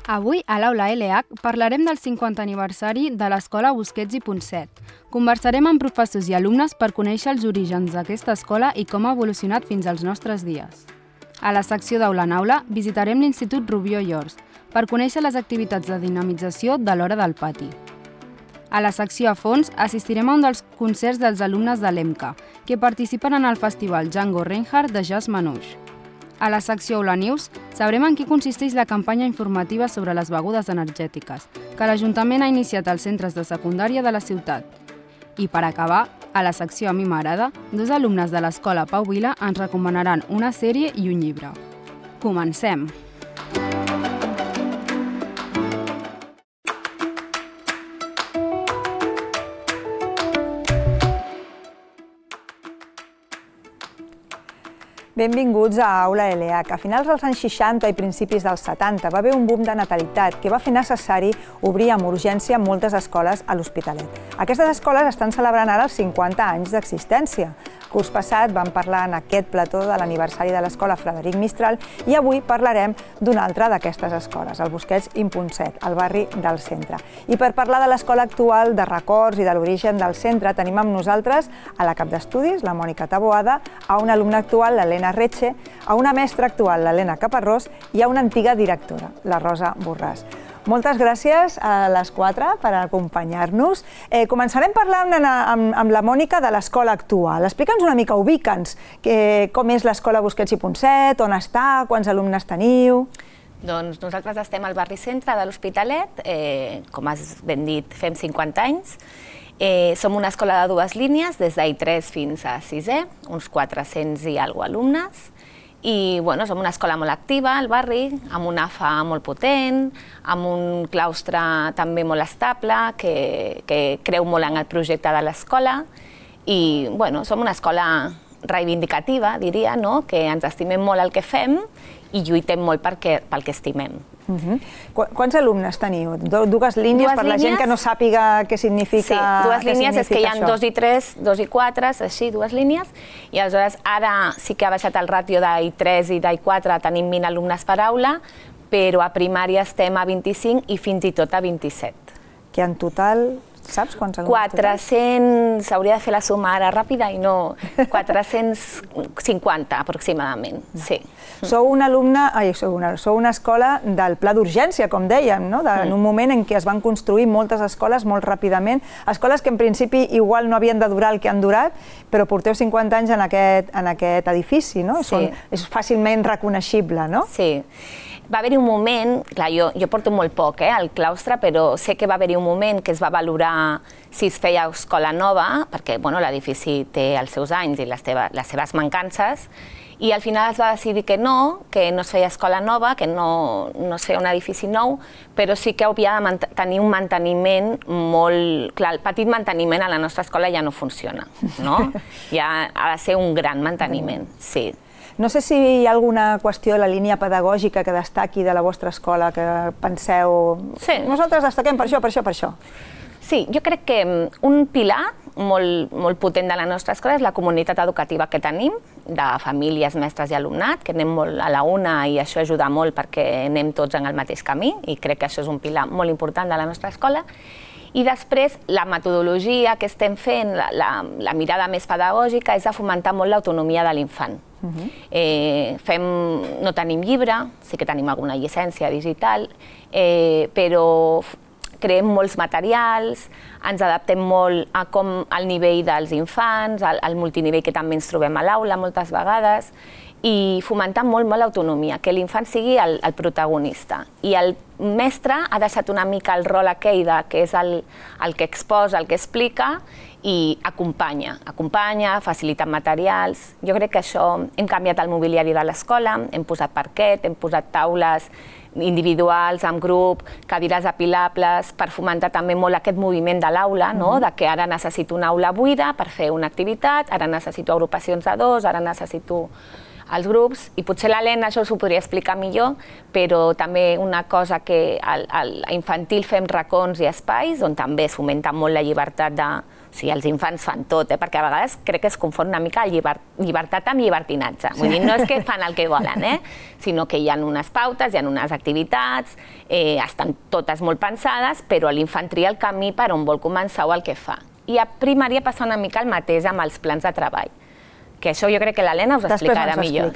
Avui, a l'Aula LH, parlarem del 50 aniversari de l'Escola Busquets i Ponset. Conversarem amb professors i alumnes per conèixer els orígens d'aquesta escola i com ha evolucionat fins als nostres dies. A la secció d'Aula en Aula visitarem l'Institut Rubió i Ors per conèixer les activitats de dinamització de l'hora del pati. A la secció a fons assistirem a un dels concerts dels alumnes de l'EMCA, que participen en el festival Django Reinhardt de Jazz Manouche. A la secció Aula News sabrem en què consisteix la campanya informativa sobre les begudes energètiques que l'Ajuntament ha iniciat als centres de secundària de la ciutat. I per acabar, a la secció A mi m'agrada, dos alumnes de l'Escola Pau Vila ens recomanaran una sèrie i un llibre. Comencem! Benvinguts a Aula LH. A finals dels anys 60 i principis dels 70 va haver un boom de natalitat que va fer necessari obrir amb urgència moltes escoles a l'Hospitalet. Aquestes escoles estan celebrant ara els 50 anys d'existència. El curs passat vam parlar en aquest plató de l'aniversari de l'Escola Frederic Mistral i avui parlarem d'una altra d'aquestes escoles, el Busquets i Ponset, al barri del centre. I per parlar de l'escola actual, de records i de l'origen del centre, tenim amb nosaltres a la cap d'estudis, la Mònica Taboada, a una alumna actual, l'Helena Retxe, a una mestra actual, l'Helena Caparrós, i a una antiga directora, la Rosa Borràs. Moltes gràcies a les quatre per acompanyar-nos. Començarem parlant amb la Mònica de l'escola actual. Explica'ns una mica, ubica'ns, com és l'escola Busquets i Ponset, on està, quants alumnes teniu... Doncs nosaltres estem al barri centre de l'Hospitalet, com has ben dit, fem 50 anys. Som una escola de dues línies, des d'I3 fins a 6è, uns 400 i alguna alumnes. I som una escola molt activa al barri, amb una AFA molt potent, amb un claustre també molt estable, que creu molt en el projecte de l'escola. I som una escola reivindicativa, diria, que ens estimem molt el que fem i lluitem molt pel que estimem. Quants alumnes teniu? Dues línies per la gent que no sàpiga què significa això? Sí, dues línies és que hi ha 2 i 3, 2 i 4, així, dues línies. I aleshores ara sí que ha baixat el ràtio d'I3 i d'I4, tenim 20 alumnes per aula, però a primària estem a 25 i fins i tot a 27. Que en total... Saps quants alumnes? 400, s'hauria de fer la suma ara ràpida i no, 450 aproximadament, sí. Sou una escola del pla d'urgència, com dèiem, en un moment en què es van construir moltes escoles molt ràpidament, escoles que en principi igual no havien de durar el que han durat, però porteu 50 anys en aquest edifici, no? És fàcilment reconeixible, no? Sí. Va haver-hi un moment, clar, jo porto molt poc al claustre, però sé que va haver-hi un moment que es va valorar si es feia escola nova, perquè l'edifici té els seus anys i les seves mancances, i al final es va decidir que no es feia escola nova, que no es feia un edifici nou, però sí que havia de tenir un manteniment molt... Clar, el petit manteniment a la nostra escola ja no funciona, no? Ja ha de ser un gran manteniment, sí. No sé si hi ha alguna qüestió de la línia pedagògica que destaqui de la vostra escola, que penseu... Sí. Nosaltres destaquem per això, per això, per això. Sí, jo crec que un pilar molt potent de la nostra escola és la comunitat educativa que tenim, de famílies, mestres i alumnat, que anem molt a la una i això ajuda molt perquè anem tots en el mateix camí i crec que això és un pilar molt important de la nostra escola. I després, la metodologia que estem fent, la mirada més pedagògica, és de fomentar molt l'autonomia de l'infant. No tenim llibre, sí que tenim alguna llicència digital, però creem molts materials, ens adaptem molt a com al nivell dels infants, al multinivell que també ens trobem a l'aula moltes vegades, i fomentar molt l'autonomia, que l'infant sigui el protagonista. I el mestre ha deixat una mica el rol aquell que és el que exposa, el que explica, i acompanya, facilita materials. Jo crec que això, hem canviat el mobiliari de l'escola, hem posat parquet, hem posat taules individuals, en grup, cadires apilables, per fomentar també molt aquest moviment de l'aula, de que ara necessito una aula buida per fer una activitat, ara necessito agrupacions de 2, ara necessito els grups, i potser l'Helena això us ho podria explicar millor, però també una cosa que a infantil fem racons i espais, on també es fomenta molt la llibertat de... O sigui, els infants fan tot, perquè a vegades crec que es confon una mica llibertat amb llibertinatge. Vull dir, no és que fan el que volen, sinó que hi ha unes pautes, hi ha unes activitats, estan totes molt pensades, però l'infant tria el camí per on vol començar o el que fa. I a primària passa una mica el mateix amb els plans de treball, que això jo crec que l'Helena us explicarà millor.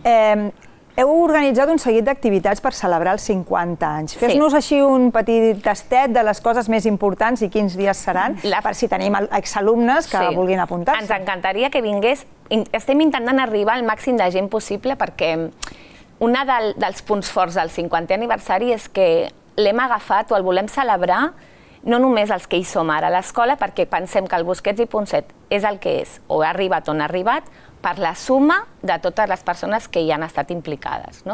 Heu organitzat un seguit d'activitats per celebrar els 50 anys. Fes-nos així un petit tastet de les coses més importants i quins dies seran, per si tenim exalumnes que vulguin apuntar-se. Ens encantaria que vingués. Estem intentant arribar al màxim de gent possible perquè un dels punts forts del 50è aniversari és que l'hem agafat o el volem celebrar no només els que hi som ara a l'escola, perquè pensem que el Busquets i Ponset és el que és, o ha arribat on ha arribat, per la suma de totes les persones que hi han estat implicades.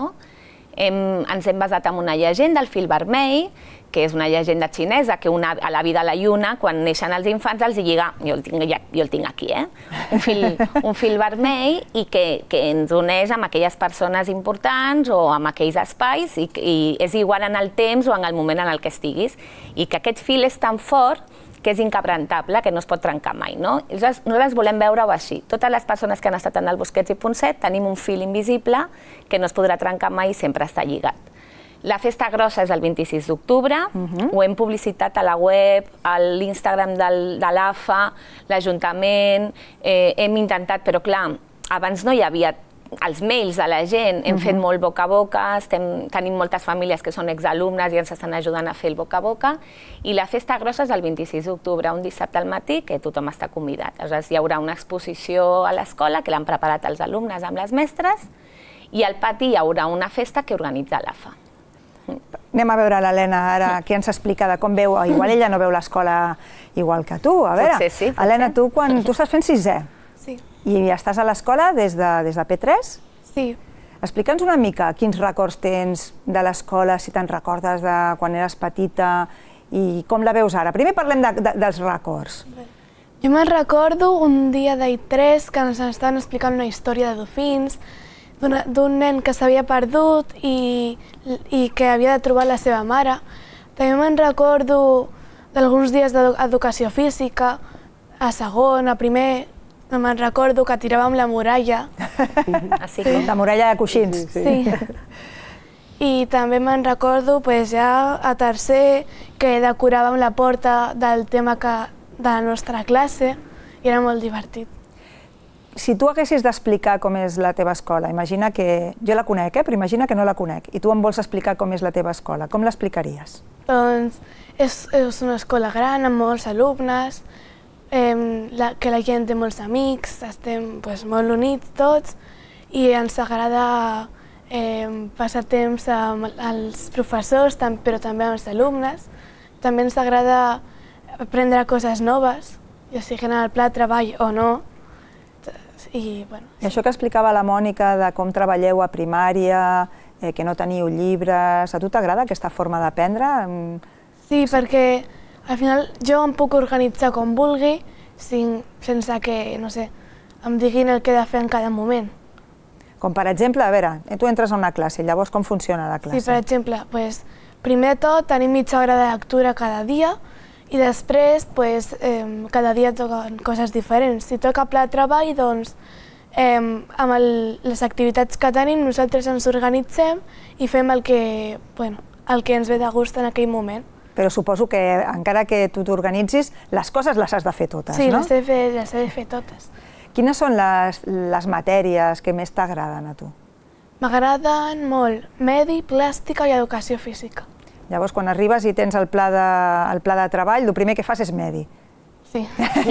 Ens hem basat en una llegenda, el fil vermell, que és una llegenda xinesa, que a la vida a la lluna, quan neixen els infants, els lliga, jo el tinc aquí, un fil vermell, i que ens uneix amb aquelles persones importants o amb aquells espais, i és igual en el temps o en el moment en el que estiguis, i que aquest fil és tan fort que és inquebrantable, que no es pot trencar mai. Nosaltres volem veure-ho així. Totes les persones que han estat en el Busquets i Ponset tenim un fil invisible que no es podrà trencar mai i sempre està lligat. La festa grossa és el 26 d'octubre, ho hem publicitat a la web, a l'Instagram de l'AFA, l'Ajuntament, hem intentat, però clar, abans no hi havia els mails de la gent, hem fet molt boca a boca, tenim moltes famílies que són exalumnes i ens estan ajudant a fer el boca a boca, i la festa grossa és el 26 d'octubre, un dissabte al matí, que tothom està convidat. Aleshores, hi haurà una exposició a l'escola que l'han preparat els alumnes amb les mestres, i al pati hi haurà una festa que organitza l'AFA. Anem a veure l'Helena ara, què ens explica de com veu, igual ella no veu l'escola igual que tu, a veure. Potser sí. Helena, tu estàs fent sisè. Sí. I estàs a l'escola des de P3? Sí. Explica'ns una mica quins records tens de l'escola, si te'n recordes de quan eres petita i com la veus ara. Primer parlem dels records. Jo me'n recordo un dia d'I3 que ens estaven explicant una història de dofins, d'un nen que s'havia perdut i que havia de trobar la seva mare. També me'n recordo d'alguns dies d'educació física, a segon, a primer. No me'n recordo que tiràvem la muralla. La muralla de coixins. Sí. I també me'n recordo ja a tercer que decoràvem la porta del tema de la nostra classe i era molt divertit. Si tu haguessis d'explicar com és la teva escola, imagina que... Jo la conec, però imagina que no la conec, i tu em vols explicar com és la teva escola. Com l'explicaries? Doncs és una escola gran, amb molts alumnes, que la gent té molts amics, estem molt units tots i ens agrada passar temps amb els professors, però també amb els alumnes. També ens agrada aprendre coses noves, ja siguin al pla de treball o no. I això que explicava la Mònica de com treballeu a primària, que no teniu llibres, a tu t'agrada aquesta forma d'aprendre? Sí, perquè al final jo em puc organitzar com vulgui sense que, no sé, em diguin el que he de fer en cada moment. Com per exemple, a veure, tu entres a una classe, llavors com funciona la classe? Sí, per exemple, primer de tot tenim mitja hora de lectura cada dia i després cada dia toquen coses diferents. Si toca pla de treball, doncs amb les activitats que tenim nosaltres ens organitzem i fem el que ens ve de gust en aquell moment. Però suposo que, encara que tu t'organitzis, les coses les has de fer totes, no? Sí, les he de fer totes. Quines són les matèries que més t'agraden a tu? M'agraden molt medi, plàstica i educació física. Llavors, quan arribes i tens el pla de treball, el primer que fas és medi. Sí.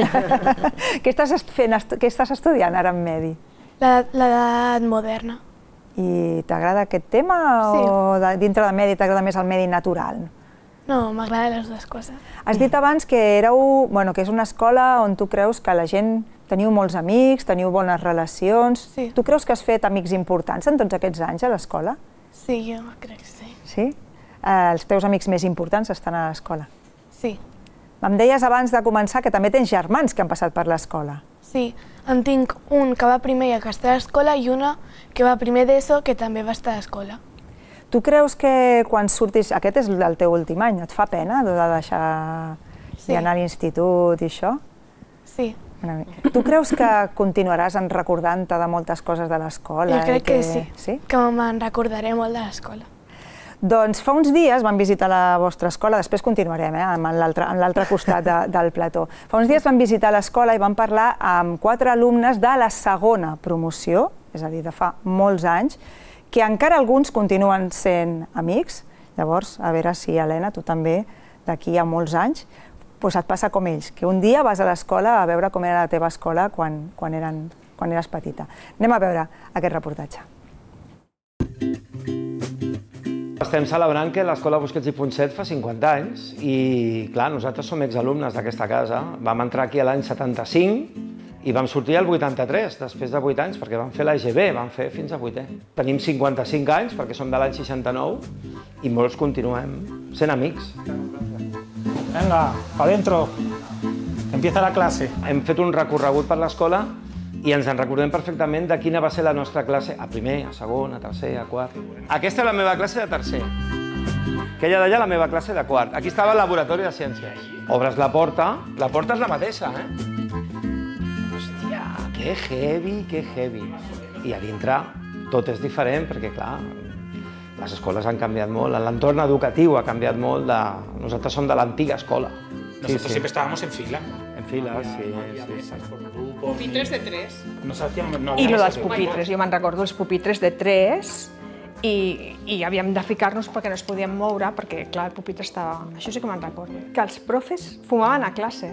Què estàs estudiant ara en medi? L'edat moderna. I t'agrada aquest tema o dintre de medi t'agrada més el medi natural? No, m'agraden les dues coses. Has dit abans que és una escola on tu creus que la gent teniu molts amics, teniu bones relacions. Sí. Tu creus que has fet amics importants en tots aquests anys a l'escola? Sí, jo crec que sí. Sí? Els teus amics més importants estan a l'escola? Sí. Em deies abans de començar que també tens germans que han passat per l'escola. Sí, en tinc un que va primer i que està a l'escola i una que va primer d'ESO que també va estar a l'escola. Tu creus que quan surtis... Aquest és el teu últim any, et fa pena de deixar d'anar a l'institut i això? Sí. Tu creus que continuaràs recordant-te de moltes coses de l'escola? Jo crec que sí, sí? Que me'n recordaré molt de l'escola. Doncs fa uns dies vam visitar la vostra escola, després continuarem en l'altre costat del plató. Fa uns dies vam visitar l'escola i vam parlar amb 4 alumnes de la segona promoció, és a dir, de fa molts anys, que encara alguns continuen sent amics. Llavors, a veure si, Helena, tu també, d'aquí a molts anys, et passa com ells, que un dia vas a l'escola a veure com era la teva escola quan eres petita. Anem a veure aquest reportatge. Estem celebrant que l'Escola Busquets i Ponset fa 50 anys i, clar, nosaltres som exalumnes d'aquesta casa. Vam entrar aquí l'any 75 i vam sortir el 83, després de 8 anys, perquè vam fer l'EGB, vam fer fins a 8è. Tenim 55 anys, perquè som de l'any 69, i molts continuem sent amics. Venga, pa dentro, empieza la clase. Hem fet un recorregut per l'escola i ens en recordem perfectament de quina va ser la nostra classe a primer, a segon, a tercer, a quart. Aquesta és la meva classe de tercer. Aquella d'allà la meva classe de quart. Aquí estava el laboratori de ciències. Obres la porta és la mateixa, Hòstia, que heavy, que heavy. I a dintre tot és diferent perquè, clar, les escoles han canviat molt, l'entorn educatiu ha canviat molt. Nosaltres som de l'antiga escola. Nosotros siempre estábamos en fila. En files, sí. Pupitres de 3. I lo dels pupitres, jo me'n recordo els pupitres de 3 i havíem de ficar-nos perquè no es podíem moure perquè, clar, el pupitre estava... Això sí que me'n recordo. Que els profes fumaven a classe.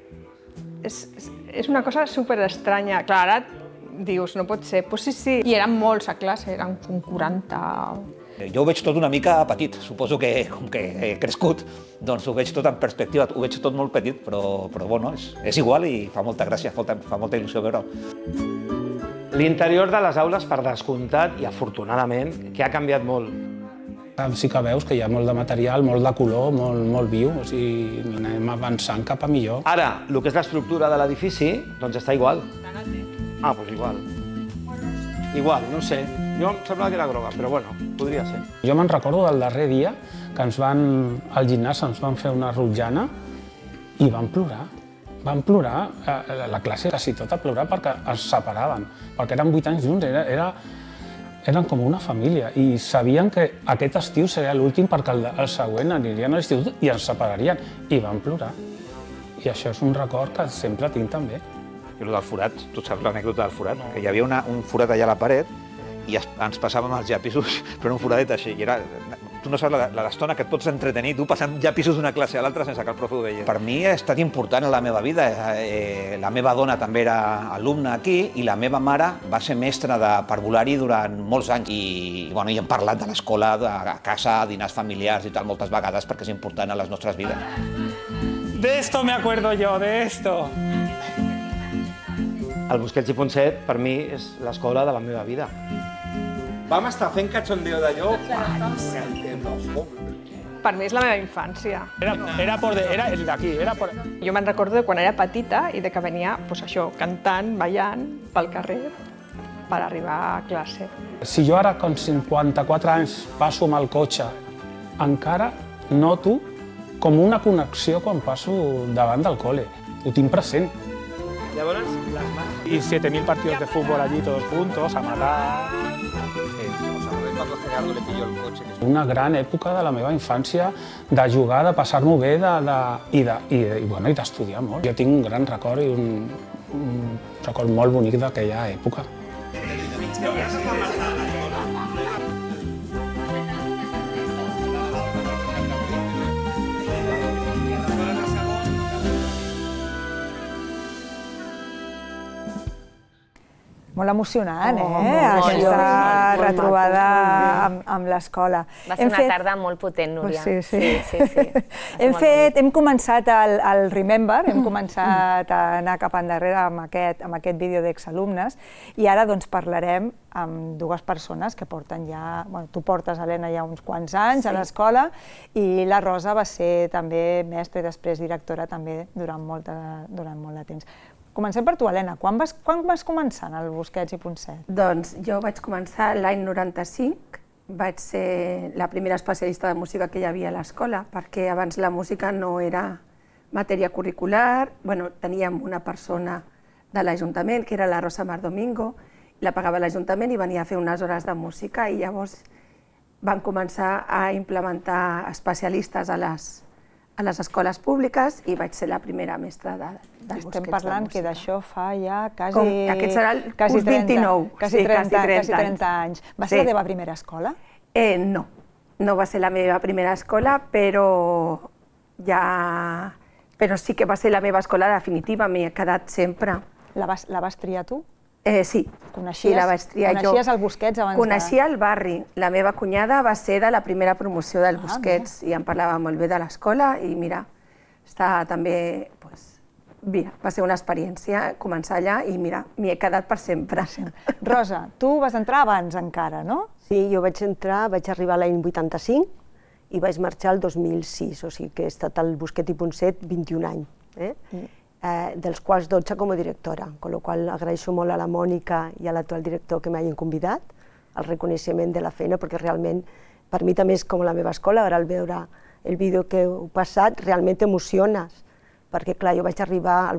És una cosa superestranya. Clar, ara dius, no pot ser. Doncs sí, i eren molts a classe, eren 40... Jo ho veig tot una mica petit, suposo que com que he crescut, doncs ho veig tot en perspectiva, ho veig tot molt petit, però bueno, és igual i fa molta gràcia, fa molta il·lusió veure-ho. L'interior de les aules, per descomptat, i afortunadament, que ha canviat molt. Sí que veus que hi ha molt de material, molt de color, molt viu, o sigui, anem avançant cap a millor. Ara, el que és l'estructura de l'edifici, doncs està igual. Ah, doncs igual. Igual, no sé. Jo em semblava que era groga, però bueno, podria ser. Jo me'n recordo del darrer dia que al gimnàs ens van fer una rotllana i van plorar. Van plorar, la classe quasi tota plorar perquè es separaven, perquè eren 8 anys junts, eren com una família i sabien que aquest estiu seria l'últim perquè el següent anirien a l'institut i ens separarien i van plorar. I això és un record que sempre tinc també. I el del forat, tu saps l'anècdota del forat? Que hi havia un forat allà a la paret i ens passàvem els llapisos per un foradet així. I era, tu no saps l'estona que et pots entretenir, tu passant llapisos d'una classe a l'altra sense que el profe ho veia. Per mi ha estat important en la meva vida. La meva dona també era alumna aquí i la meva mare va ser mestra de parvulari durant molts anys. I hem parlat de l'escola, a casa, a dinars familiars i tal, moltes vegades perquè és important a les nostres vides. De esto me acuerdo yo, de esto. El Busquets i Ponset, per mi, és l'escola de la meva vida. Vam estar fent cachondeo d'allò. Per mi és la meva infància. Era el d'aquí, era por... Jo me'n recordo de quan era petita i de que venia, doncs això, cantant, ballant pel carrer per arribar a classe. Si jo ara, con 54 anys, passo amb el cotxe, encara noto com una connexió quan passo davant del cole. Ho tinc present. Llavors, les mans... Y 7.000 partidos de fútbol allí todos juntos, a matar... Una gran època de la meva infància, de jugar, de passar-m'ho bé i d'estudiar molt. Jo tinc un gran record i un record molt bonic d'aquella època. Molt emocionant, aquesta retrobada amb l'escola. Va ser una tarda molt potent, Núria. Sí. Hem començat el Remember, hem començat a anar cap endarrere amb aquest vídeo d'exalumnes i ara parlarem amb dues persones que porten ja... Tu portes, Helena, ja uns quants anys a l'escola i la Rosa va ser també mestra i després directora també durant molt de temps. Comencem per tu, Helena. Quan vas començar en el Busquets i Ponset? Doncs jo vaig començar l'any 95, vaig ser la primera especialista de música que hi havia a l'escola, perquè abans la música no era matèria curricular, teníem una persona de l'Ajuntament, que era la Rosa Mar Domingo, la pagava l'Ajuntament i venia a fer unes hores de música i llavors van començar a implementar especialistes a les escoles públiques i vaig ser la primera mestra del Busquets de música. Estem parlant que d'això fa ja quasi... Aquest serà el curs 29. Quasi 30 anys. Va ser la teva primera escola? No, no va ser la meva primera escola, però sí que va ser la meva escola definitiva, m'hi he quedat sempre. La vas triar tu? Sí, la vaig triar jo. Coneixies el Busquets abans de...? Coneixia el barri. La meva cunyada va ser de la primera promoció del Busquets i em parlava molt bé de l'escola i mira, està també... Va ser una experiència començar allà i mira, m'hi he quedat per sempre. Rosa, tu vas entrar abans encara, no? Sí, jo vaig arribar l'any 85 i vaig marxar el 2006, o sigui que he estat al Busquets i Ponset 21 anys. Dels quals 12 com a directora, amb la qual cosa agraeixo molt a la Mònica i a l'actual director que m'hagin convidat, el reconeixement de la feina, perquè realment per mi també és com la meva escola, ara al veure el vídeo que heu passat realment t'emociones, perquè clar, jo vaig arribar al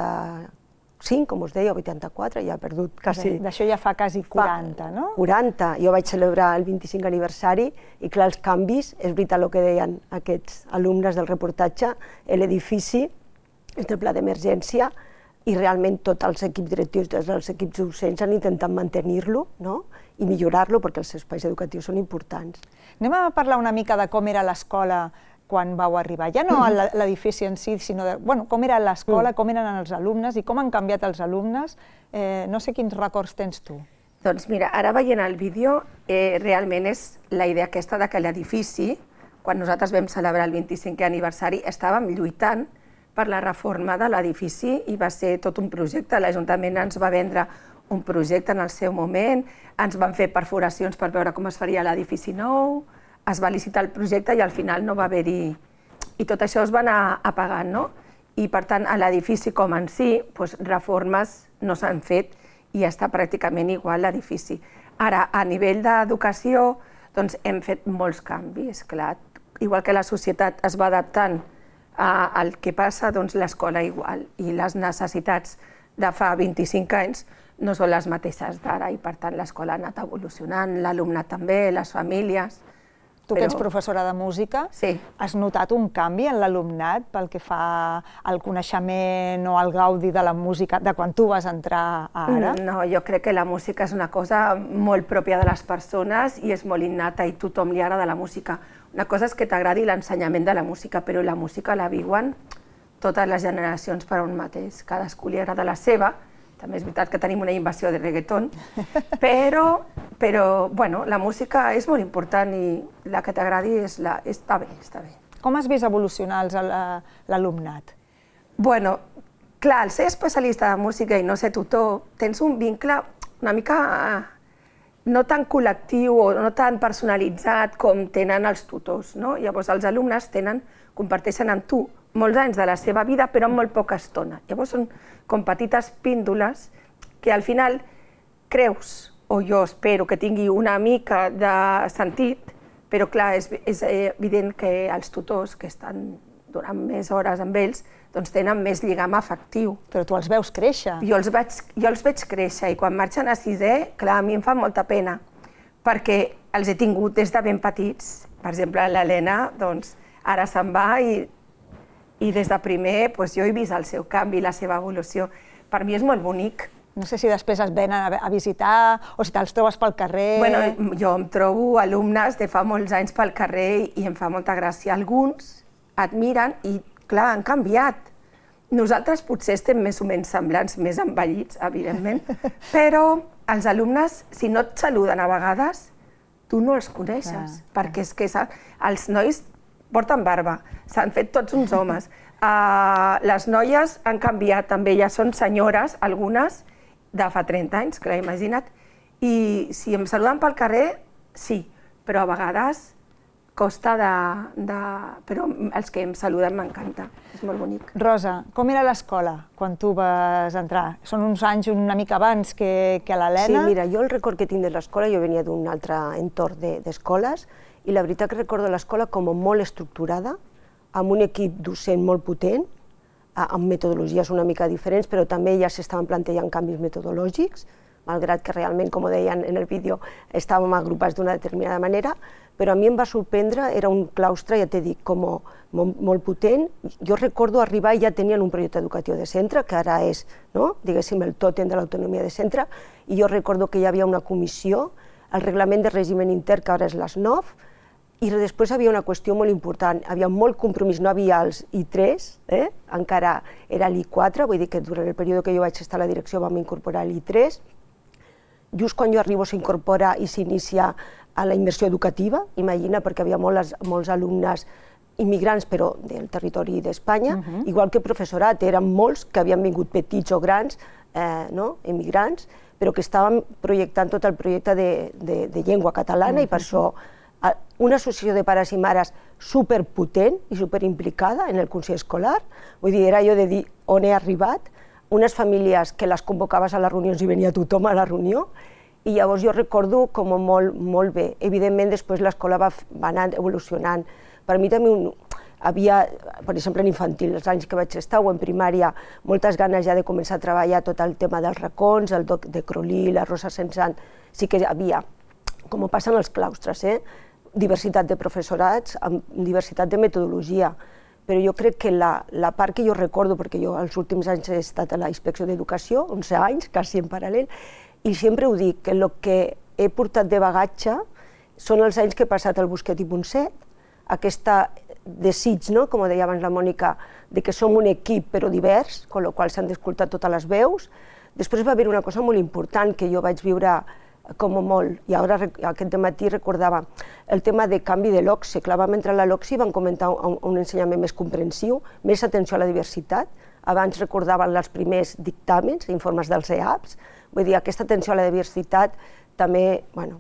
85, com us deia, o 84, ja he perdut quasi... D'això ja fa quasi 40, no? 40, jo vaig celebrar el 25 aniversari i clar, els canvis, és veritat el que deien aquests alumnes del reportatge, l'edifici, el pla d'emergència i realment tots els equips directius, tots els equips docents han intentat mantenir-lo i millorar-lo perquè els espais educatius són importants. Anem a parlar una mica de com era l'escola quan vau arribar, ja no l'edifici en si, sinó com era l'escola, com eren els alumnes i com han canviat els alumnes. No sé quins records tens tu. Doncs mira, ara veient el vídeo, realment és la idea aquesta que l'edifici, quan nosaltres vam celebrar el 25è aniversari, estàvem lluitant per la reforma de l'edifici i va ser tot un projecte. L'Ajuntament ens va vendre un projecte en el seu moment, ens van fer perforacions per veure com es faria l'edifici nou, es va licitar el projecte i al final no va haver-hi... I tot això es va anar apagant, no? I per tant, a l'edifici com en si, reformes no s'han fet i està pràcticament igual l'edifici. Ara, a nivell d'educació, hem fet molts canvis, clar. Igual que la societat es va adaptant al que passa, l'escola igual. I les necessitats de fa 25 anys no són les mateixes d'ara i per tant l'escola ha anat evolucionant, l'alumnat també, les famílies... Tu que ets professora de música, has notat un canvi en l'alumnat pel que fa al coneixement o al gaudi de la música de quan tu vas entrar ara? No, jo crec que la música és una cosa molt pròpia de les persones i és molt innata i tothom li agrada la música. Una cosa és que t'agradi l'ensenyament de la música, però la música la viuen totes les generacions per un mateix. Cadascú li agrada la seva. També és veritat que tenim una invasió de reggaeton, però la música és molt important i la que t'agradi està bé, està bé. Com has vist evolucionar l'alumnat? Bueno, clar, al ser especialista de música i no ser tutor, tens un vincle una mica no tan col·lectiu o no tan personalitzat com tenen els tutors, no? Llavors els alumnes comparteixen amb tu molts anys de la seva vida, però en molt poca estona. Llavors són com petites píndoles que al final creus, o jo espero que tingui una mica de sentit, però clar, és evident que els tutors que estan durant més hores amb ells tenen més lligam afectiu. Però tu els veus créixer. Jo els veig créixer i quan marxen a sisè, clar, a mi em fa molta pena, perquè els he tingut des de ben petits. Per exemple, l'Helena ara se'n va i des de primer jo he vist el seu canvi, la seva evolució. Per mi és molt bonic. No sé si després es venen a visitar o si te'ls trobes pel carrer... Bueno, jo em trobo alumnes de fa molts anys pel carrer i em fa molta gràcia. Alguns et miren i, clar, han canviat. Nosaltres potser estem més o menys semblants, més envellits, evidentment, però els alumnes, si no et saluden a vegades, tu no els coneixes, perquè és que els nois porten barba, s'han fet tots uns homes. Les noies han canviat també, ja són senyores, algunes, de fa 30 anys, clar, imagina't, i si em saluden pel carrer, sí, però a vegades costa però els que em saluden m'encanta, és molt bonic. Rosa, com era l'escola quan tu vas entrar? Són uns anys una mica abans que l'Helena? Sí, mira, jo el record que tinc de l'escola, jo venia d'un altre entorn d'escoles, i la veritat que recordo l'escola com molt estructurada, amb un equip docent molt potent, amb metodologies una mica diferents, però també ja s'estaven plantejant canvis metodològics, malgrat que realment, com deien en el vídeo, estàvem agrupats d'una determinada manera, però a mi em va sorprendre, era un claustre, ja t'he dit, com molt potent. Jo recordo arribar i ja tenien un projecte educatiu de centre, que ara és, diguéssim, el tòtem de l'autonomia de centre, i jo recordo que hi havia una comissió, el reglament de règim intern, que ara és l'ASNOF, i després hi havia una qüestió molt important, hi havia molt compromís, no havia els I3, encara era l'I4, vull dir que durant el període que jo vaig estar a la direcció vam incorporar l'I3. Just quan jo arribo s'incorpora i s'inicia a la immersió educativa, imagina, perquè havia molts alumnes immigrants, però del territori d'Espanya, igual que professorat, eren molts que havien vingut petits o grans, immigrants, però que estàvem projectant tot el projecte de llengua catalana i per això una associació de pares i mares superpotent i superimplicada en el consell escolar, vull dir, era jo de dir on he arribat, unes famílies que les convocaves a les reunions i venia tothom a la reunió, i llavors jo recordo com molt bé. Evidentment, després l'escola va anar evolucionant. Per mi també havia, per exemple, en infantil, els anys que vaig estar, o en primària, moltes ganes ja de començar a treballar tot el tema dels racons, el doc de Crolí, la Rosa Sensant, sí que havia, com passa en els claustres, diversitat de professorats, amb diversitat de metodologia, però jo crec que la part que jo recordo, perquè jo els últims anys he estat a la Inspecció d'Educació, 11 anys, quasi en paral·lel, i sempre ho dic, que el que he portat de bagatge són els anys que he passat al Busquet i Ponset, aquest desig, com deia abans la Mònica, de que som un equip però divers, amb la qual s'han d'escoltar totes les veus. Després va haver una cosa molt important que jo vaig viure com molt, i ara aquest dematí recordava el tema de canvi de l'OCSE. Clar, vam entrar a la LOCSE i vam comentar un ensenyament més comprensiu, més atenció a la diversitat. Abans recordaven els primers dictàmens, informes dels EAPs, vull dir, aquesta atenció a la diversitat també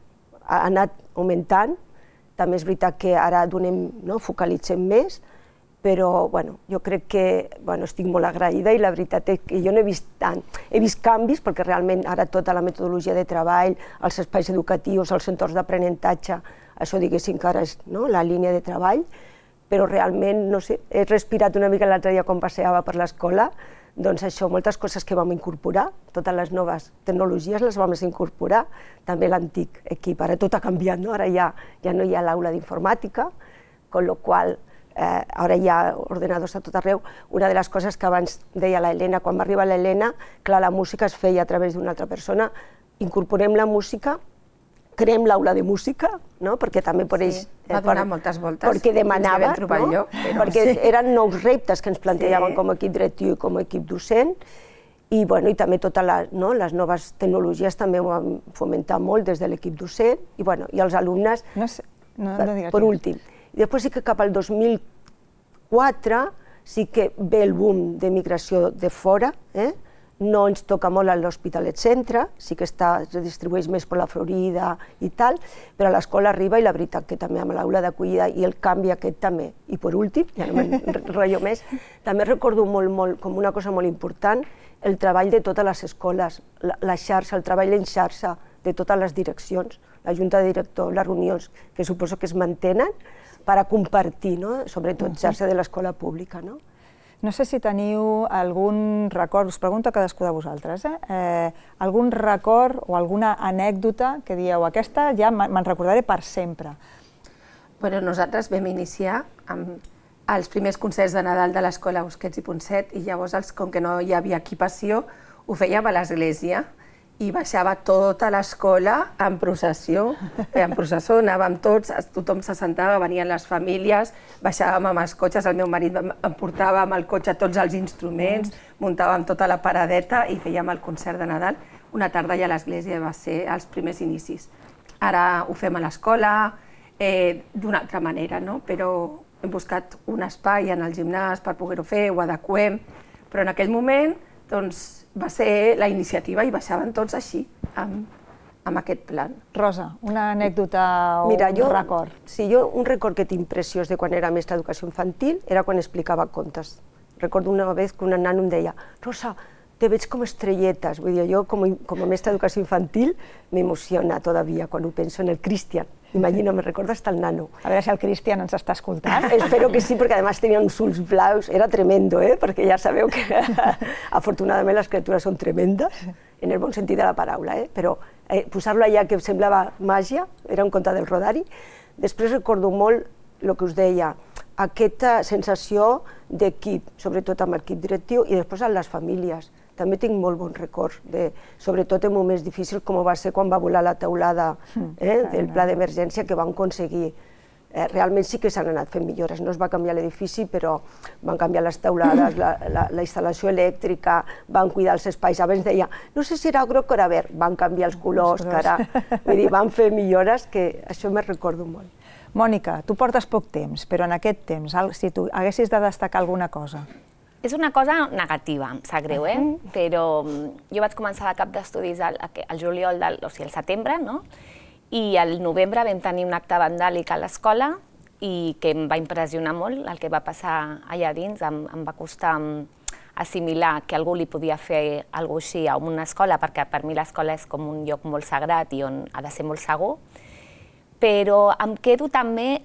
ha anat augmentant, també és veritat que ara focalitzem més, però jo crec que estic molt agraïda i la veritat és que jo no he vist tant. He vist canvis perquè realment ara tota la metodologia de treball, els espais educatius, els entorns d'aprenentatge, això diguéssim que ara és la línia de treball, però realment, no sé, he respirat una mica l'altre dia quan passeava per l'escola, doncs això, moltes coses que vam incorporar, totes les noves tecnologies les vam incorporar, també l'antic equip, ara tot ha canviat, ara ja no hi ha l'aula d'informàtica, amb la qual ara hi ha ordenadors a tot arreu. Una de les coses que abans deia l'Helena, quan va arribar l'Helena, clar, la música es feia a través d'una altra persona, incorporem la música, creem l'aula de música, perquè també per ells... Va donar moltes voltes, perquè demanava, perquè eren nous reptes que ens plantejàvem com a equip directiu i com a equip docent, i també totes les noves tecnologies també ho vam fomentar molt des de l'equip docent, i els alumnes, per últim. I després sí que cap al 2004 sí que ve el boom de migració de fora, no ens toca molt a l'Hospitalet Centre, sí que es distribueix més per la Florida i tal, però a l'escola arriba i la veritat que també amb l'aula d'acollida i el canvi aquest també. I per últim, ja no m'enrotllo més, també recordo molt, com una cosa molt important, el treball de totes les escoles, la xarxa, el treball en xarxa de totes les direccions, la junta de director, les reunions, que suposo que es mantenen, per a compartir, sobretot xarxa de l'escola pública. No sé si teniu algun record, us pregunto a cadascú de vosaltres, algun record o alguna anècdota que dieu, aquesta ja me'n recordaré per sempre. Nosaltres vam iniciar amb els primers concerts de Nadal de l'escola Busquets i Ponset i llavors, com que no hi havia equipació, ho fèiem a l'església i baixava tota l'escola en processó, anàvem tots, tothom se sentava, venien les famílies, baixàvem amb els cotxes, el meu marit em portava amb el cotxe tots els instruments, muntàvem tota la paradeta i fèiem el concert de Nadal. Una tarda ja a l'església va ser els primers inicis. Ara ho fem a l'escola d'una altra manera, però hem buscat un espai en el gimnàs per poder-ho fer, ho adequem, però en aquell moment va ser la iniciativa i baixaven tots així, amb amb aquest plan. Rosa, una anècdota o un record? Sí, jo un record que tinc preciós de quan era mestra d'educació infantil era quan explicava contes. Recordo una vegada que un nano em deia: Rosa, te veig com estrelletes. Vull dir, jo com a mestra d'educació infantil m'emociona todavía quan ho penso en el Cristian. Imagina, me recorda hasta el nano. A veure si el Cristian ens està escoltant. Espero que sí, perquè además tenia uns ulls blaus. Era tremendo, perquè ja sabeu que afortunadament les criatures són tremendes, en el bon sentit de la paraula, però posar-lo allà que semblava màgia, era un conte del Rodari. Després recordo molt el que us deia, aquesta sensació d'equip, sobretot amb l'equip directiu i després amb les famílies. També tinc molt bons records, sobretot en moments difícils com va ser quan va volar la teulada del pla d'emergència que van aconseguir. Realment sí que s'han anat fent millores, no es va canviar l'edifici, però van canviar les teulades, la instal·lació elèctrica, van cuidar els espais. Abans deia, no sé si era groc o era verd, van canviar els colors, vull dir, van fer millores que això me recordo molt. Mònica, tu portes poc temps, però en aquest temps, si tu haguessis de destacar alguna cosa. És una cosa negativa, em sap greu, però jo vaig començar de cap d'estudis al juliol, o sigui, al setembre, i al novembre vam tenir un acte vandàlic a l'escola i que em va impressionar molt el que va passar allà dins. Em va costar assimilar que algú li podia fer alguna cosa així a una escola, perquè per mi l'escola és com un lloc molt sagrat i on ha de ser molt segur, però em quedo també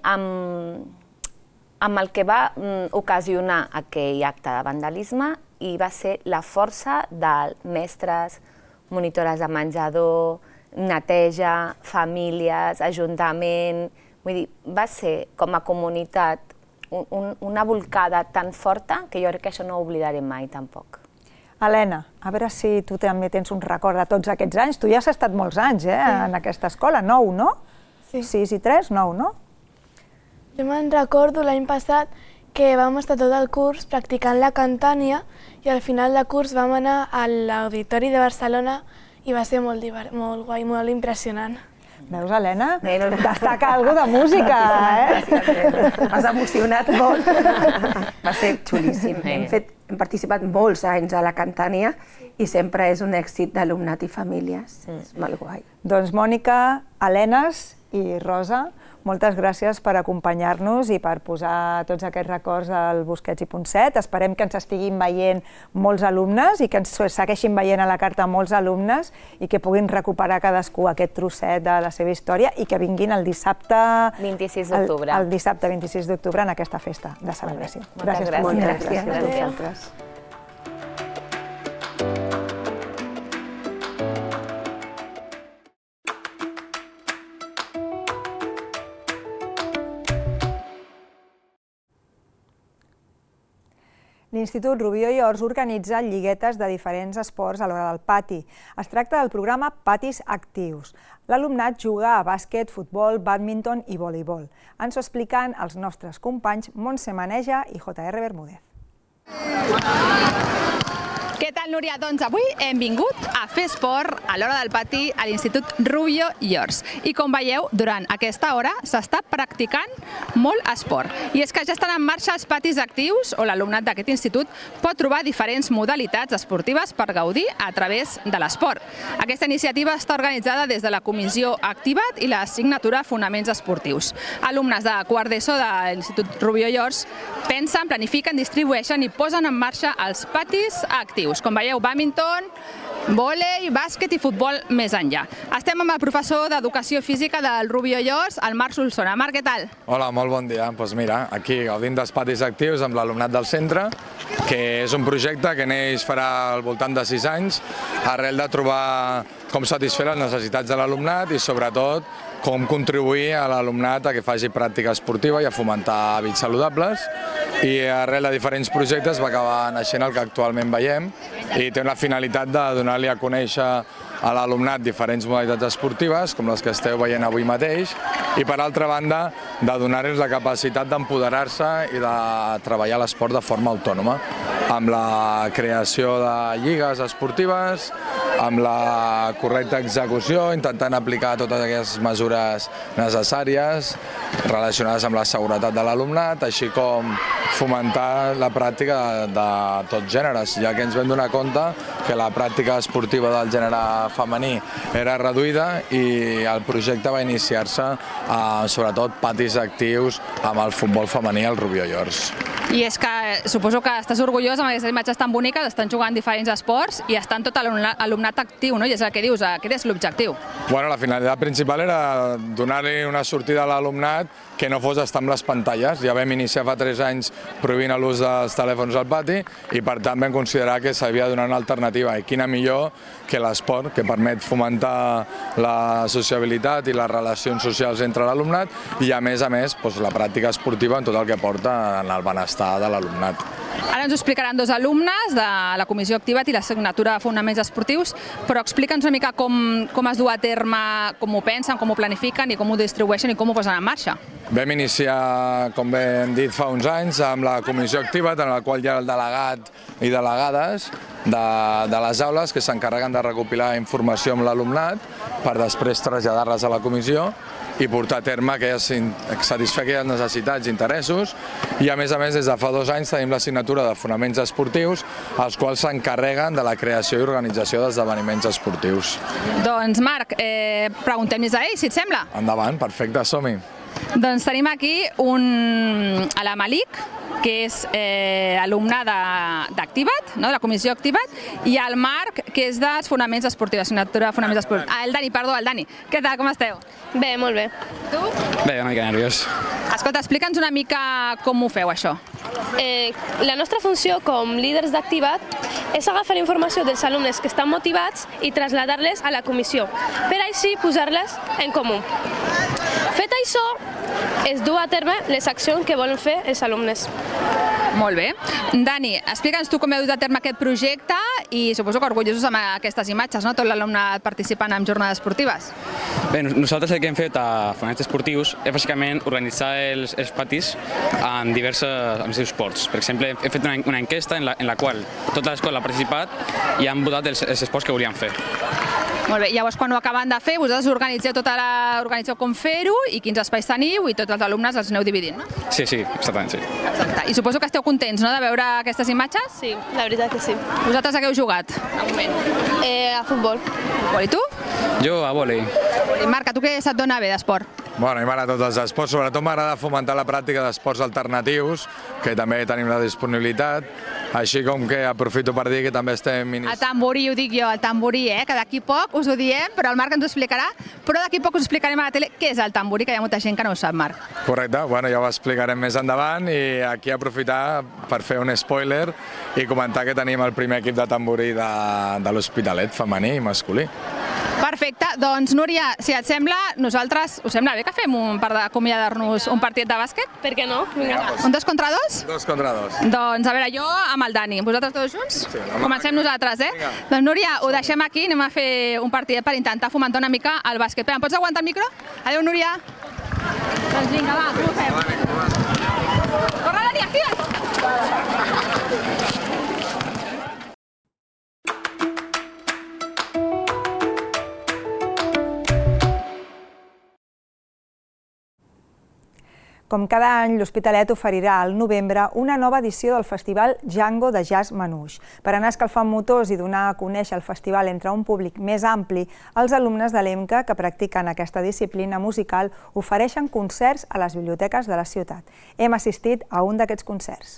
amb el que va ocasionar aquell acte de vandalisme i va ser la força de mestres, monitores de menjador, neteja, famílies, ajuntament. Vull dir, va ser com a comunitat una volcada tan forta que jo crec que això no ho oblidaré mai tampoc. Helena, a veure si tu també tens un record de tots aquests anys. Tu ja has estat molts anys en aquesta escola, 9, no? Sí. 6 i 3, 9, no? Jo me'n recordo l'any passat que vam estar tot el curs practicant la cantània i al final de curs vam anar a l'Auditori de Barcelona i va ser molt guai, molt impressionant. Veus, Helena? Destaca alguna de música, M'has emocionat molt. Va ser xulíssim. Hem participat molts anys a la cantània i sempre és un èxit d'alumnat i famílies. És molt guai. Doncs Mònica, Helenes i Rosa, moltes gràcies per acompanyar-nos i per posar tots aquests records al Busquets i Ponset. Esperem que ens estiguin veient molts alumnes i que ens segueixin veient a la carta molts alumnes i que puguin recuperar cadascú aquest trosset de la seva història i que vinguin el dissabte 26 d'octubre. El dissabte 26 d'octubre en aquesta festa de celebració. Moltes gràcies. Moltes gràcies a vosaltres. L'Institut Rubió i Ors organitza lliguetes de diferents esports a l'hora del pati. Es tracta del programa Patis Actius. L'alumnat juga a bàsquet, futbol, bàdminton i voleibol. Ens ho expliquen els nostres companys Montse Maneja i JR Bermúdez. Què tal, Núria? Doncs avui hem vingut a fer esport a l'hora del pati a l'Institut Rubió i Ors. I com veieu, durant aquesta hora s'està practicant molt esport. I és que ja estan en marxa els patis actius, on l'alumnat d'aquest institut pot trobar diferents modalitats esportives per gaudir a través de l'esport. Aquesta iniciativa està organitzada des de la Comissió Activat i l'assignatura Fonaments Esportius. Alumnes de quart d'ESO de l'Institut Rubió i Ors pensen, planifiquen, distribueixen i posen en marxa els patis actius. Com veieu, bàdminton, vòlei, bàsquet i futbol més enllà. Estem amb el professor d'Educació Física del Rubió i Ors, el Marc Solsona. Marc, què tal? Hola, molt bon dia. Doncs mira, aquí gaudint dels patis actius amb l'alumnat del centre, que és un projecte que neix farà al voltant de 6 anys, arrel de trobar com satisfer les necessitats de l'alumnat i sobretot com contribuir a l'alumnat a que faci pràctica esportiva i a fomentar hàbits saludables. I arrel de diferents projectes va acabar naixent el que actualment veiem i té una finalitat de donar-li a conèixer a l'alumnat diferents modalitats esportives, com les que esteu veient avui mateix, i per altra banda de donar-los la capacitat d'empoderar-se i de treballar l'esport de forma autònoma. amb la creació de lligues esportives, amb la correcta execució, intentant aplicar totes aquelles mesures necessàries relacionades amb la seguretat de l'alumnat, així com fomentar la pràctica de tots gèneres, ja que ens vam donar compte que la pràctica esportiva del gènere femení era reduïda i el projecte va iniciar-se sobretot patis actius amb el futbol femení al Rubió i Ors. I és que suposo que estàs orgullós amb aquestes imatges tan boniques, estan jugant diferents esports i estan tot l'alumnat actiu, no? I és el que dius, aquest és l'objectiu. Bueno, la finalitat principal era donar-li una sortida a l'alumnat que no fos estar amb les pantalles. Ja vam iniciar fa 3 anys prohibint l'ús dels telèfons al pati i per tant vam considerar que s'havia de donar una alternativa. I quina millor que l'esport, que permet fomentar la sociabilitat i les relacions socials entre l'alumnat i a més, la pràctica esportiva en tot el que porta en el benestar de l'alumnat. Ara ens ho explicaran 2 alumnes de la Comissió Activat i l'assignatura de Fonaments Esportius, però explica'ns una mica com es du a terme, com ho pensen, com ho planifiquen i com ho distribueixen i com ho posen en marxa. Vam iniciar, com bé hem dit, fa uns anys amb la Comissió Activat, en la qual hi ha el delegat i delegades de les aules que s'encarreguen de recopilar informació amb l'alumnat per després traslladar-les a la comissió i portar a terme satisfer aquelles necessitats i interessos. I a més, des de fa 2 anys tenim l'assignatura de Fonaments Esportius, els quals s'encarreguen de la creació i organització d'esdeveniments esportius. Doncs Marc, preguntem-nos a ell, si et sembla. Endavant, perfecte, som-hi. Doncs tenim aquí la Malik, que és alumne d'Activat, de la Comissió Activat, i el Marc, que és dels Fonaments Esportius, l'assignatura de Fonaments Esportius. El Dani. Què tal, com esteu? Bé, molt bé. Tu? Bé, una mica nerviós. Escolta, explica'ns una mica com ho feu, això. La nostra funció com líders d'Activat és agafar informació dels alumnes que estan motivats i traslladar-les a la comissió, per així posar-les en comú. Fet això, es du a terme les accions que volen fer els alumnes. Molt bé. Dani, explica'ns tu com heu dut a terme aquest projecte i suposo que orgullosos amb aquestes imatges, no? Tot l'alumnat participant en jornades esportives. Bé, nosaltres el que hem fet a Fonaments Esportius és bàsicament organitzar els patis en diversos esports. Per exemple, hem fet una enquesta en la qual tota l'escola ha participat i han votat els esports que volien fer. Molt bé, llavors quan ho acaben de fer, vosaltres organitzeu tota l'organització com fer-ho i quins espais teniu i tots els alumnes els aneu dividint, no? Sí, exactament, sí. Exacte. I suposo que esteu contents, no?, de veure aquestes imatges? Sí, la veritat que sí. Vosaltres a què heu jugat? A futbol. I tu? Jo a vòlei. Marc, a tu què se't dona bé d'esport? Bueno, a mi m'agrada tots els esports, sobretot m'agrada fomentar la pràctica d'esports alternatius, que també tenim la disponibilitat, així com que aprofito per dir que també estem... El tamborí, ho dic jo, el tamborí, que d'aquí poc us ho diem, però el Marc ens ho explicarà, però d'aquí poc us explicarem a la tele què és el tamborí, que hi ha molta gent que no ho sap, Marc. Correcte, bueno, ja ho explicarem més endavant i aquí aprofitar per fer un spoiler i comentar que tenim el primer equip de tamborí de l'Hospitalet, femení i masculí. Perfecte, doncs Núria, si et sembla, nosaltres, us sembla bé que fem per acomiadar-nos un partit de bàsquet? Per què no? Vinga. Un 2 contra 2? 2 contra 2. Doncs a veure, jo amb el Dani, vosaltres tots junts? Sí. Comencem nosaltres, Vinga. Doncs Núria, ho deixem aquí, anem a fer un partidet per intentar fomentar una mica el bàsquet. Em pots aguantar el micro? Adéu, Núria. Doncs vinga, va, com ho fem? Corre, Dani, activa't! Com cada any, l'Hospitalet oferirà al novembre una nova edició del Festival Django de Jazz Manouche. Per anar escalfant motors i donar a conèixer el festival entre un públic més ampli, els alumnes de l'EMCA que practiquen aquesta disciplina musical ofereixen concerts a les biblioteques de la ciutat. Hem assistit a un d'aquests concerts.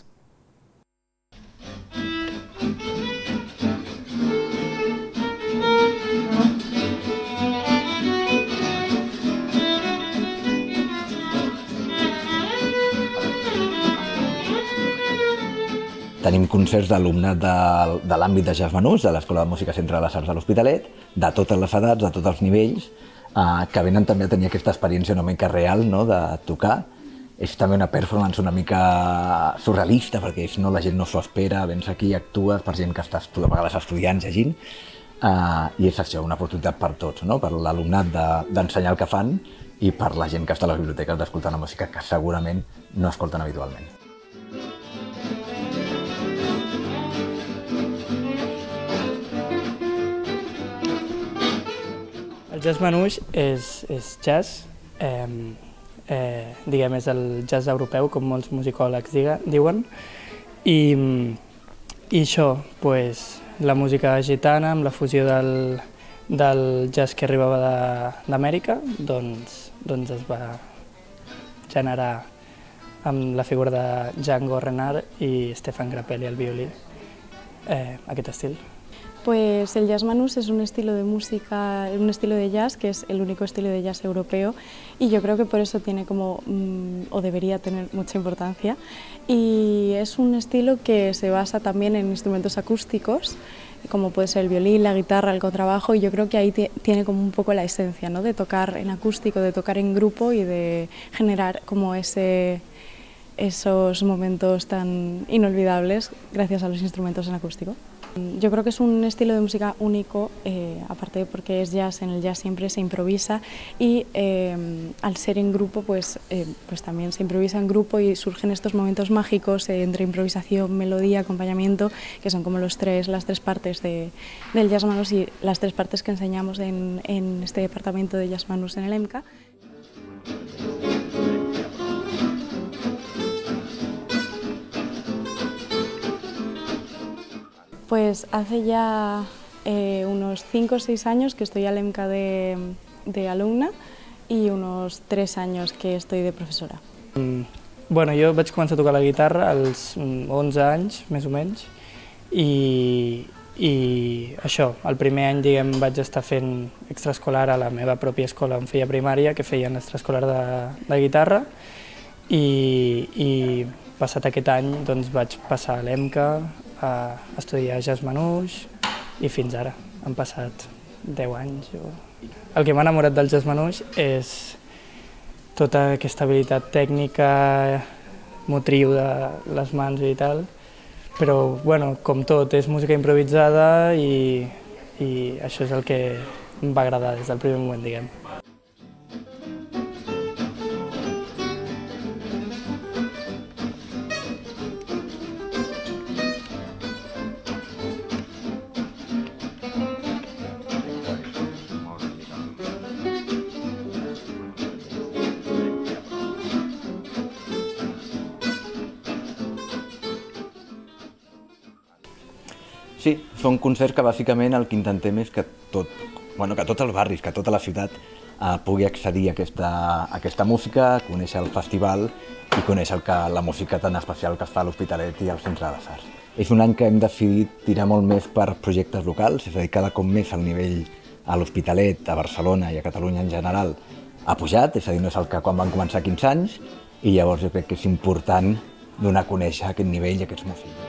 Tenim concerts d'alumnat de l'àmbit de Jazz Manouche, de l'Escola de Música Centre de les Arts de l'Hospitalet, de totes les edats, de tots els nivells, que venen també a tenir aquesta experiència una mica real, no?, de tocar. És també una performance una mica surrealista, perquè la gent no s'ho espera, vens aquí i actues per gent que està a vegades estudiant, llegint, i és això, una oportunitat per tots, no?, per l'alumnat d'ensenyar el que fan i per la gent que està a les biblioteques d'escoltar una música que segurament no escolten habitualment. El jazz manouche és jazz, diguem, és el jazz europeu, com molts musicòlegs diuen, i això, la música gitana amb la fusió del jazz que arribava d'Amèrica, doncs es va generar amb la figura de Django Reinhardt i Stefan Grappelli al violí, aquest estil. Pues el jazz manouche es un estilo de música, un estilo de jazz que es el único estilo de jazz europeo y yo creo que por eso tiene como, o debería tener mucha importancia. Y es un estilo que se basa también en instrumentos acústicos, como puede ser el violín, la guitarra, el contrabajo, y yo creo que ahí tiene como un poco la esencia, ¿no? De tocar en acústico, de tocar en grupo y de generar como esos momentos tan inolvidables gracias a los instrumentos en acústico. Yo creo que es un estilo de música único, aparte porque es jazz, en el jazz siempre se improvisa y al ser en grupo pues también se improvisa en grupo y surgen estos momentos mágicos entre improvisación, melodía, acompañamiento, que son como las tres partes del jazz manouche y las tres partes que enseñamos en este departamento de jazz manouche en el EMCA. Pues hace ya unos 5 o 6 años que estoy al EMCA de alumna i unos 3 anys que estoy de professora. Bueno, jo vaig començar a tocar la guitarra als 11 anys, més o menys, i això, el primer any, diguem, vaig estar fent extraescolar a la meva pròpia escola on feia primària, que feien extraescolar de guitarra, i passat aquest any doncs, vaig passar a l'EMCA a estudiar jazz manouche i fins ara, han passat 10 anys. El que m'ha enamorat del jazz manouche és tota aquesta habilitat tècnica, motriu de les mans i tal, però, bueno, com tot, és música improvisada i això és el que em va agradar des del primer moment, diguem. Sí, són concerts que bàsicament el que intentem és que tots els barris, que tota la ciutat pugui accedir a aquesta música, conèixer el festival i conèixer la música tan especial que es fa a l'Hospitalet i al Centre de les Arts. És un any que hem decidit tirar molt més per projectes locals, és a dir, cada cop més el nivell a l'Hospitalet, a Barcelona i a Catalunya en general ha pujat, és a dir, no és el que quan van començar 15 anys, i llavors jo crec que és important donar a conèixer aquest nivell i aquests músics.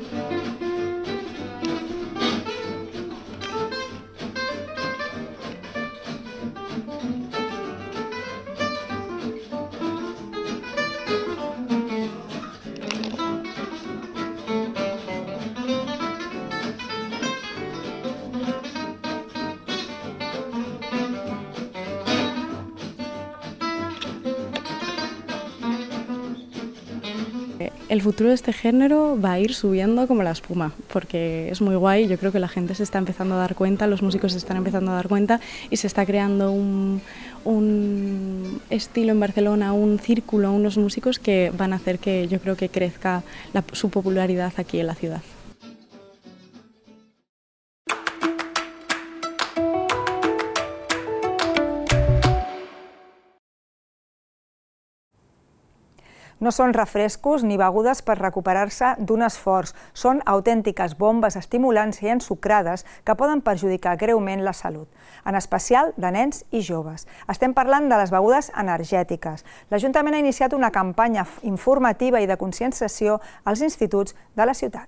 El futuro de este género va a ir subiendo como la espuma, porque es muy guay, yo creo que la gente se está empezando a dar cuenta, los músicos se están empezando a dar cuenta y se está creando un estilo en Barcelona, un círculo, unos músicos que van a hacer que yo creo que crezca su popularidad aquí en la ciudad. No són refrescos ni begudes per recuperar-se d'un esforç. Són autèntiques bombes estimulants i ensucrades que poden perjudicar greument la salut, en especial de nens i joves. Estem parlant de les begudes energètiques. L'Ajuntament ha iniciat una campanya informativa i de conscienciació als instituts de la ciutat.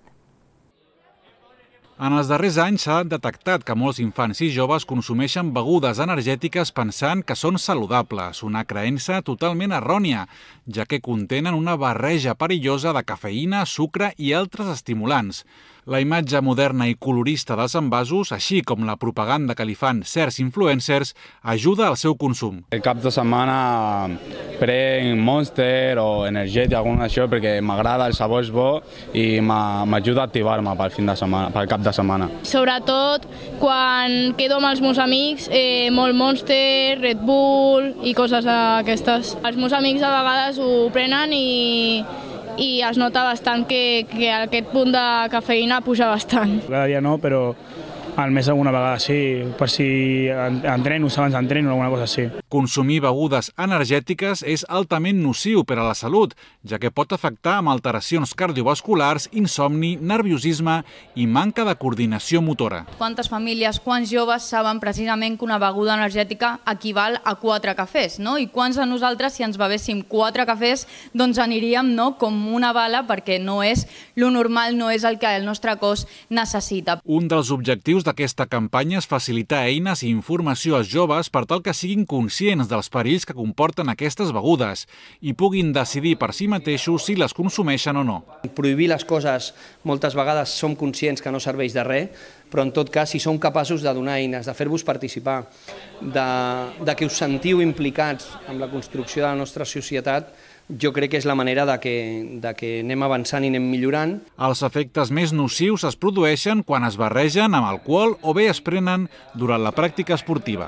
En els darrers anys s'ha detectat que molts infants i joves consumeixen begudes energètiques pensant que són saludables, una creença totalment errònia, ja que contenen una barreja perillosa de cafeïna, sucre i altres estimulants. La imatge moderna i colorista dels envasos, així com la propaganda que li fan certs influencers, ajuda al seu consum. El cap de setmana prenc Monster o Energètic, alguna d'això, perquè m'agrada, el sabor és bo i m'ajuda a activar-me pel cap de setmana. Sobretot quan quedo amb els meus amics, molt Monster, Red Bull i coses aquestes. Els meus amics a vegades ho prenen i es nota bastant que aquest punt de cafeïna puja bastant. Cada dia no, però al mes alguna vegada sí, per si entreno, abans d'entreno o alguna cosa així. Consumir begudes energètiques és altament nociu per a la salut, ja que pot afectar amb alteracions cardiovasculars, insomni, nerviosisme i manca de coordinació motora. Quantes famílies, quants joves saben precisament que una beguda energètica equival a 4 cafès, no? I quants de nosaltres, si ens bevéssim 4 cafès, doncs aniríem com una bala, perquè no és lo normal, no és el que el nostre cos necessita. Un dels objectius d'aquesta campanya és facilitar eines i informació als joves per tal que siguin conscients dels perills que comporten aquestes begudes i puguin decidir per si mateixos si les consumeixen o no. Prohibir les coses moltes vegades som conscients que no serveix de res, però en tot cas si som capaços de donar eines, de fer-vos participar, de que us sentiu implicats en la construcció de la nostra societat, jo crec que és la manera de que anem avançant i anem millorant. Els efectes més nocius es produeixen quan es barregen amb alcohol o bé es prenen durant la pràctica esportiva.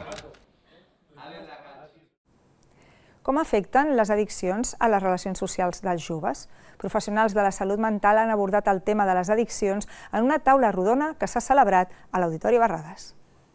Com afecten les addiccions a les relacions socials dels joves? Professionals de la salut mental han abordat el tema de les addiccions en una taula rodona que s'ha celebrat a l'Auditori Barrades.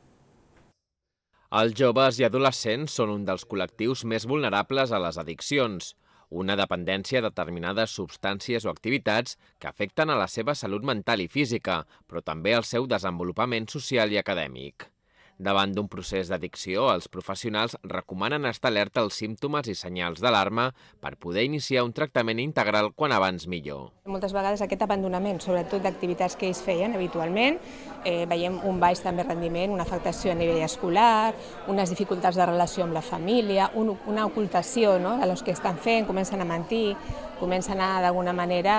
Els joves i adolescents són un dels col·lectius més vulnerables a les addiccions, una dependència a determinades substàncies o activitats que afecten a la seva salut mental i física, però també al seu desenvolupament social i acadèmic. Davant d'un procés d'addicció, els professionals recomanen estar alerta als símptomes i senyals d'alarma per poder iniciar un tractament integral quan abans millor. Moltes vegades aquest abandonament, sobretot d'activitats que ells feien habitualment, veiem un baix també rendiment, una afectació a nivell escolar, unes dificultats de relació amb la família, una ocultació de los que estan fent, comencen a mentir, comencen d'alguna manera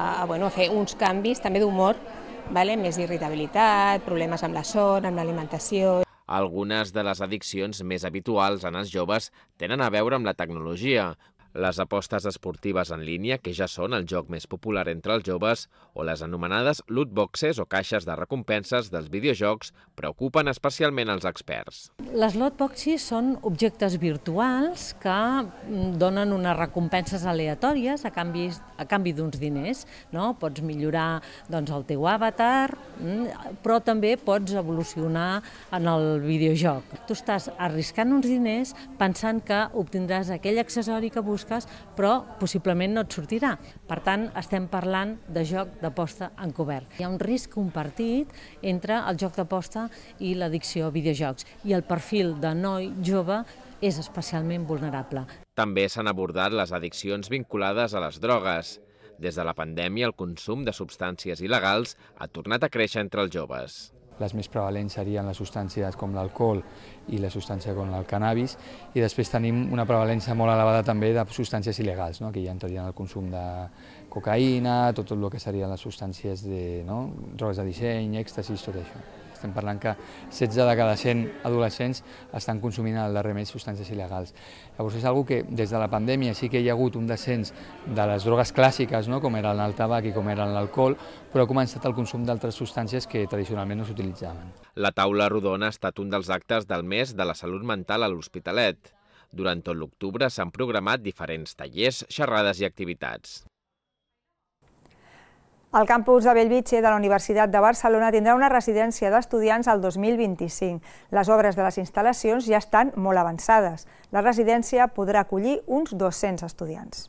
a fer uns canvis també d'humor, més irritabilitat, problemes amb la son, amb l'alimentació. Algunes de les addiccions més habituals en els joves tenen a veure amb la tecnologia. Les apostes esportives en línia, que ja són el joc més popular entre els joves, o les anomenades loot boxes o caixes de recompenses dels videojocs, preocupen especialment els experts. Les loot boxes són objectes virtuals que donen unes recompenses aleatòries a canvi d'uns diners. Pots millorar el teu avatar, però també pots evolucionar en el videojoc. Tu estàs arriscant uns diners pensant que obtindràs aquell accessori que busques, però possiblement no et sortirà. Per tant, estem parlant de joc d'aposta encobert. Hi ha un risc compartit entre el joc d'aposta i l'addicció a videojocs, i el perfil de noi jove és especialment vulnerable. També s'han abordat les addiccions vinculades a les drogues. Des de la pandèmia, el consum de substàncies il·legals ha tornat a créixer entre els joves. Les més prevalents serien les substàncies com l'alcohol i la substància com el cannabis, i després tenim una prevalència molt elevada també de substàncies il·legals, que ja entrarien el consum de cocaïna, tot el que serien les substàncies de drogues de disseny, èxtasis, tot això. Estem parlant que 16 de cada 100 adolescents estan consumint al darrer mes substàncies il·legals. Llavors és una que des de la pandèmia sí que hi ha hagut un descens de les drogues clàssiques, com eren el tabac i com eren l'alcohol, però ha començat el consum d'altres substàncies que tradicionalment no s'utilitzaven. La taula rodona ha estat un dels actes del mes de la salut mental a l'Hospitalet. Durant tot l'octubre s'han programat diferents tallers, xerrades i activitats. El campus de Bellvitge de la Universitat de Barcelona tindrà una residència d'estudiants al 2025. Les obres de les instal·lacions ja estan molt avançades. La residència podrà acollir uns 200 estudiants.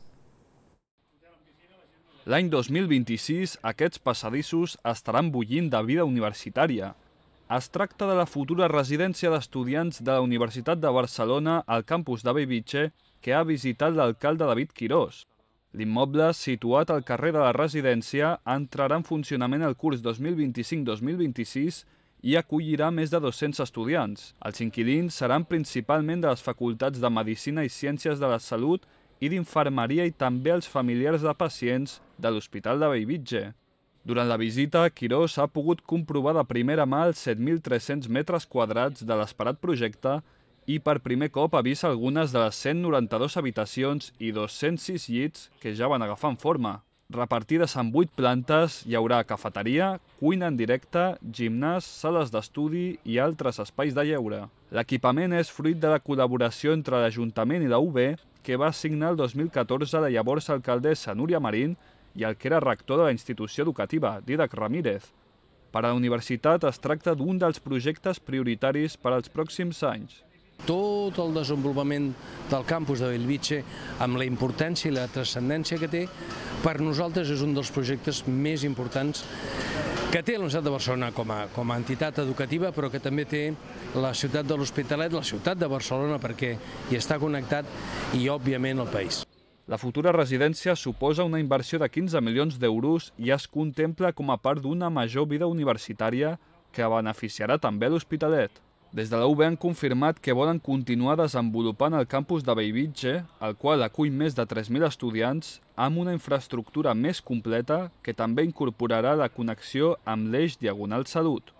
L'any 2026, aquests passadissos estaran bullint de vida universitària. Es tracta de la futura residència d'estudiants de la Universitat de Barcelona al campus de Bellvitge que ha visitat l'alcalde David Quirós. L'immoble, situat al carrer de la residència, entrarà en funcionament el curs 2025-2026 i acollirà més de 200 estudiants. Els inquilins seran principalment de les facultats de Medicina i Ciències de la Salut i d'Infermeria i també els familiars de pacients de l'Hospital de Bellvitge. Durant la visita, Quirós ha pogut comprovar de primera mà els 7.300 metres quadrats de l'esperat projecte i per primer cop ha vist algunes de les 192 habitacions i 206 llits que ja van agafant forma. Repartides en 8 plantes, hi haurà cafeteria, cuina en directe, gimnàs, sales d'estudi i altres espais de lleure. L'equipament és fruit de la col·laboració entre l'Ajuntament i la UB, que va signar el 2014 la llavors alcaldessa Núria Marín i el que era rector de la institució educativa, Dídac Ramírez. Per a la universitat es tracta d'un dels projectes prioritaris per als pròxims anys. Tot el desenvolupament del campus de Bellvitge, amb la importància i la transcendència que té, per nosaltres és un dels projectes més importants que té la Universitat de Barcelona com a entitat educativa, però que també té la ciutat de l'Hospitalet, la ciutat de Barcelona, perquè hi està connectat, i òbviament el país. La futura residència suposa una inversió de 15 milions d'euros i es contempla com a part d'una major vida universitària que beneficiarà també l'Hospitalet. Des de la UB han confirmat que volen continuar desenvolupant el campus de Bellvitge, el qual acull més de 3.000 estudiants, amb una infraestructura més completa que també incorporarà la connexió amb l'eix Diagonal Salut.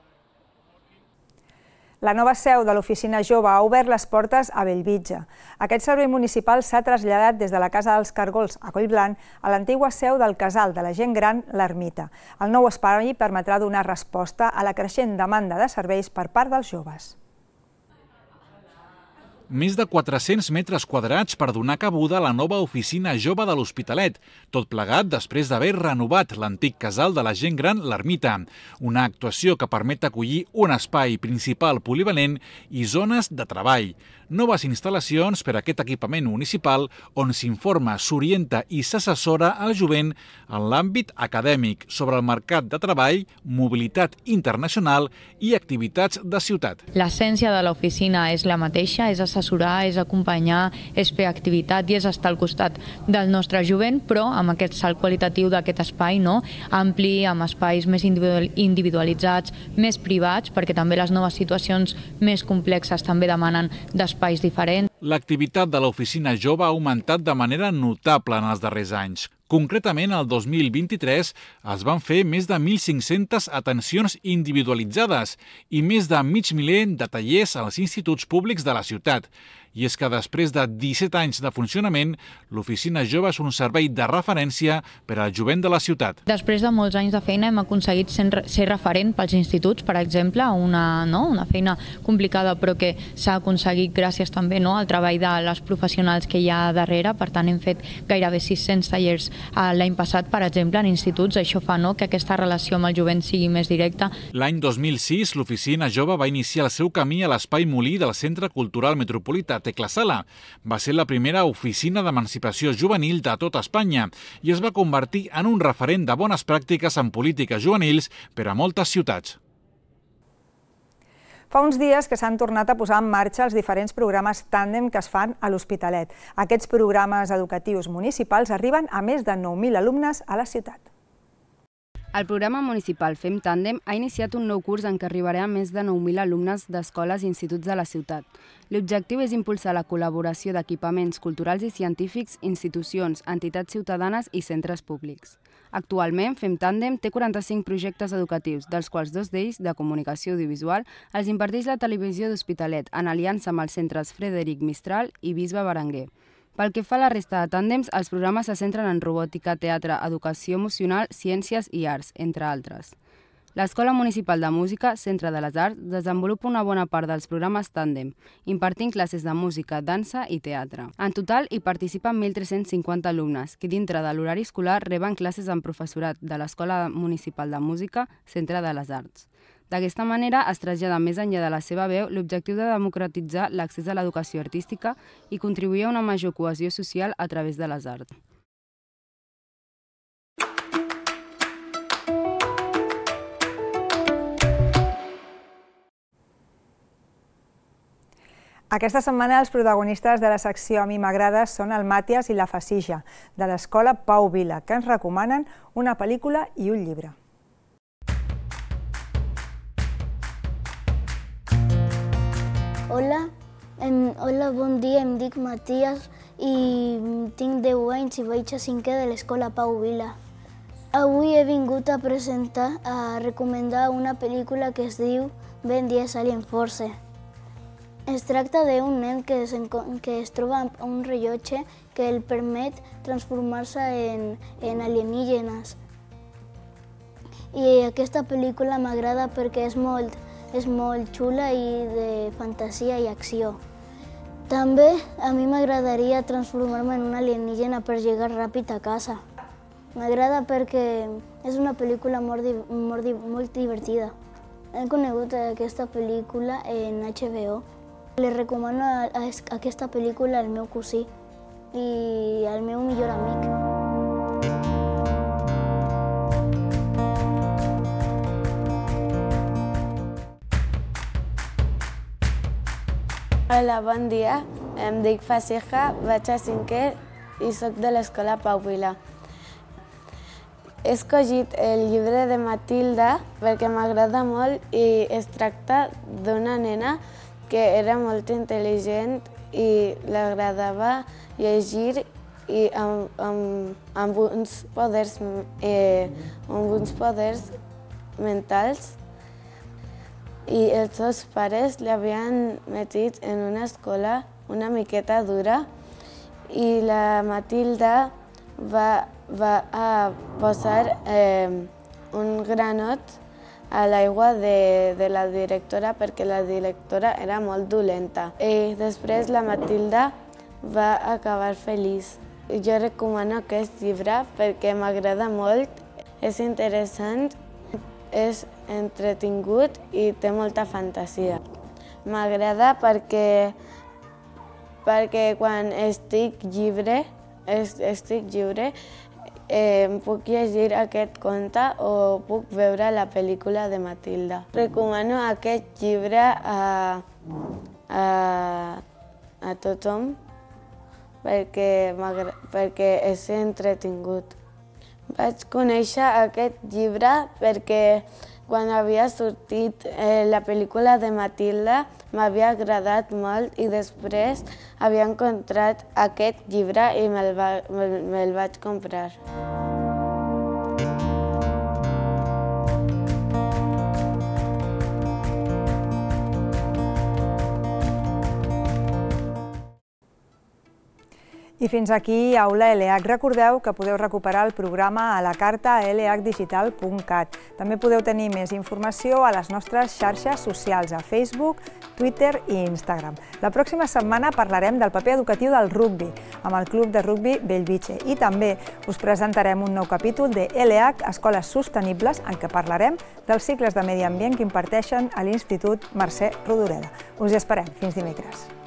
La nova seu de l'Oficina Jove ha obert les portes a Bellvitge. Aquest servei municipal s'ha traslladat des de la Casa dels Cargols a Collblanc a l'antigua seu del Casal de la Gent Gran, l'Ermita. El nou espai permetrà donar resposta a la creixent demanda de serveis per part dels joves. Més de 400 metres quadrats per donar cabuda a la nova oficina jove de l'Hospitalet, tot plegat després d'haver renovat l'antic casal de la gent gran l'Ermita, una actuació que permet acollir un espai principal polivalent i zones de treball. Noves instal·lacions per a aquest equipament municipal on s'informa, s'orienta i s'assessora al jovent en l'àmbit acadèmic sobre el mercat de treball, mobilitat internacional i activitats de ciutat. L'essència de l'oficina és la mateixa, és assessorar, és acompanyar, és fer activitat i és estar al costat del nostre jovent, però amb aquest salt qualitatiu d'aquest espai ampli, amb espais més individualitzats, més privats, perquè també les noves situacions més complexes també demanen d'espais diferents. L'activitat de l'oficina jove ha augmentat de manera notable en els darrers anys. Concretament, el 2023 es van fer més de 1.500 atencions individualitzades i més de mig miler de tallers als instituts públics de la ciutat. I és que després de 17 anys de funcionament, l'Oficina Jove és un servei de referència per al jovent de la ciutat. Després de molts anys de feina hem aconseguit ser referent pels instituts, per exemple, una feina complicada però que s'ha aconseguit gràcies també al treball de les professionals que hi ha darrere. Per tant, hem fet gairebé 600 tallers l'any passat, per exemple, en instituts. Això fa que aquesta relació amb el jovent sigui més directa. L'any 2006, l'Oficina Jove va iniciar el seu camí a l'Espai Molí del Centre Cultural Metropolità Tecla Sala. Va ser la primera oficina d'emancipació juvenil de tot Espanya i es va convertir en un referent de bones pràctiques en polítiques juvenils per a moltes ciutats. Fa uns dies que s'han tornat a posar en marxa els diferents programes tàndem que es fan a l'Hospitalet. Aquests programes educatius municipals arriben a més de 9.000 alumnes a la ciutat. El programa municipal Fem Tàndem ha iniciat un nou curs en què arribarà a més de 9.000 alumnes d'escoles i instituts de la ciutat. L'objectiu és impulsar la col·laboració d'equipaments culturals i científics, institucions, entitats ciutadanes i centres públics. Actualment, Fem Tàndem té 45 projectes educatius, dels quals 2 d'ells, de comunicació audiovisual, els imparteix la Televisió d'Hospitalet, en aliança amb els centres Frederic Mistral i Bisbe Berenguer. Pel que fa a la resta de tàndems, els programes se centren en robòtica, teatre, educació emocional, ciències i arts, entre altres. L'Escola Municipal de Música, Centre de les Arts, desenvolupa una bona part dels programes tàndem, impartint classes de música, dansa i teatre. En total, hi participen 1.350 alumnes, que dintre de l'horari escolar reben classes amb professorat de l'Escola Municipal de Música, Centre de les Arts. D'aquesta manera es trasllada més enllà de la seva veu l'objectiu de democratitzar l'accés a l'educació artística i contribuir a una major cohesió social a través de les arts. Aquesta setmana els protagonistes de la secció A mi m'agrada són el Màtias i la Fasija, de l'escola Pau Vila, que ens recomanen una pel·lícula i un llibre. Hola, bon dia, em dic Matías i tinc 10 anys i vaig a 5è de l'escola Pau Vila. Avui he vingut a presentar, a recomendar una pel·lícula que es diu Ben 10 Alien Force. Es tracta d'un nen que es troba amb un rellotge que el permet transformar-se en alienígenes. I aquesta pel·lícula m'agrada perquè és molt xula i de fantasia i acció. També a mi m'agradaria transformar-me en un alienígena per llegar ràpid a casa. M'agrada perquè és una pel·lícula molt divertida. He conegut aquesta pel·lícula en HBO. Li recomano aquesta pel·lícula al meu cosí i al meu millor amic. Hola, bon dia. Em dic Fasiha, vaig a 5è i soc de l'escola Pau Vila. He escollit el llibre de Matilda perquè m'agrada molt i es tracta d'una nena que era molt intel·ligent i li agradava llegir i amb uns poders mentals. I els seus pares l'havien metit en una escola una miqueta dura i la Matilda va posar un granot a l'aigua de la directora perquè la directora era molt dolenta. I després la Matilda va acabar feliç. Jo recomano aquest llibre perquè m'agrada molt, és interessant, és entretingut i té molta fantasia. M'agrada perquè quan estic lliure puc llegir aquest conte o puc veure la pel·lícula de Matilda. Recomano aquest llibre a tothom perquè és entretingut. Vaig conèixer aquest llibre perquè quan havia sortit la pel·lícula de Matilda m'havia agradat molt i després havia encontrat aquest llibre i me'l vaig comprar. I fins aquí Aula ELEAC. Recordeu que podeu recuperar el programa a la carta a eleacdigital.cat. També podeu tenir més informació a les nostres xarxes socials, a Facebook, Twitter i Instagram. La pròxima setmana parlarem del paper educatiu del rugbi, amb el Club de Rugbi Bellvitge. I també us presentarem un nou capítol de ELEAC, Escoles Sostenibles, en què parlarem dels cicles de medi ambient que imparteixen a l'Institut Mercè Rodoreda. Us hi esperem. Fins dimecres.